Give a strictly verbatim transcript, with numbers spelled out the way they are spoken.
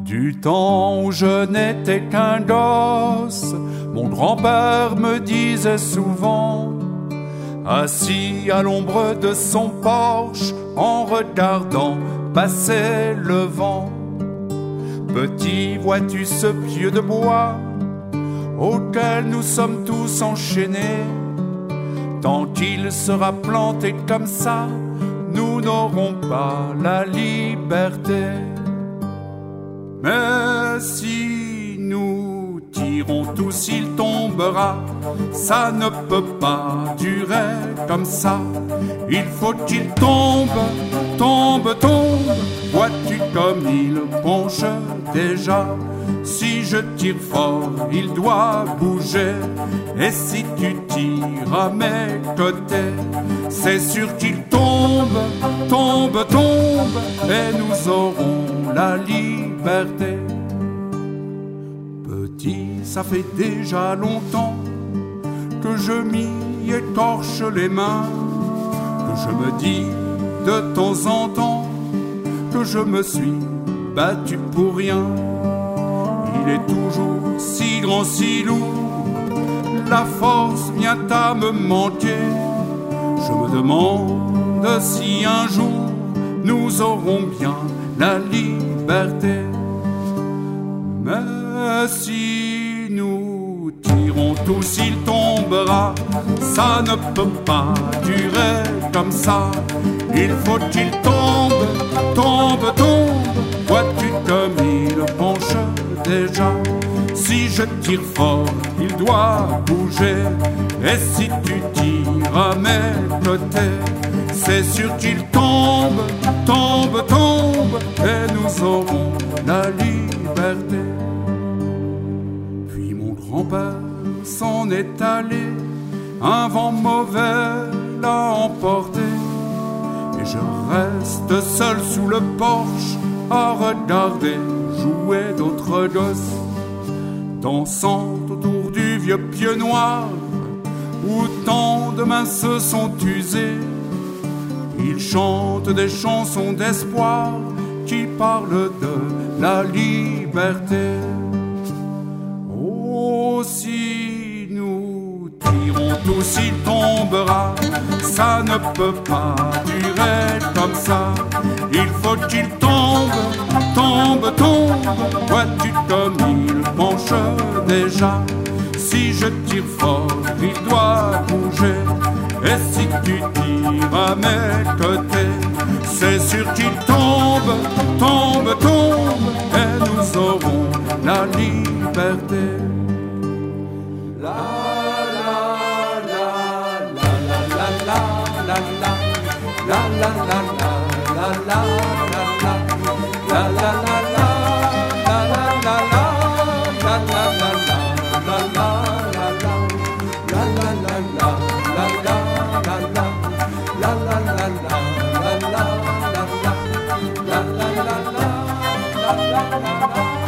Du temps où je n'étais qu'un gosse, mon grand-père me disait souvent, assis à l'ombre de son porche, en regardant passer le vent: petit, vois-tu ce pieu de bois auquel nous sommes tous enchaînés? Tant qu'il sera planté comme ça, nous n'aurons pas la liberté. Mais si nous tirons tous, il tombera. Ça ne peut pas durer comme ça. Il faut qu'il tombe, tombe, tombe. Vois-tu comme il penche déjà? Si je tire fort, il doit bouger. Et si tu tires à mes côtés, c'est sûr qu'il tombe, tombe, tombe. Et nous aurons la liberté. Petit, ça fait déjà longtemps que je m'y écorche les mains, que je me dis de temps en temps que je me suis battu pour rien. Il est toujours si grand, si lourd, la force vient à me manquer. Je me demande si un jour nous aurons bien la liberté. Mais si nous tirons tous, il tombera. Ça ne peut pas durer comme ça. Il faut qu'il tombe, tombe, tombe. Vois-tu comme il penche déjà? Si je tire fort, il doit bouger. Et si tu tires à mes côtés, c'est sûr qu'il tombe, tombe, tombe. Et nous aurons la liberté. Puis mon grand-père s'en est allé, un vent mauvais l'a emporté. Et je reste seul sous le porche à regarder jouer d'autres gosses, dansant autour du vieux pieu noir où tant de mains se sont usées. Ils chantent des chansons d'espoir qui parlent de la liberté. Oh, si nous tirons tous, il tombera. Ça ne peut pas durer comme ça. Il faut qu'il tombe, tombe, tombe. Vois-tu comme il penche déjà? Si je tire fort, il doit bouger. Et si tu tires à mes côtés, c'est sûr qu'il tombe, tombe, tombe. Et nous aurons la liberté. La la la la la la la la la la la la la la la la la la la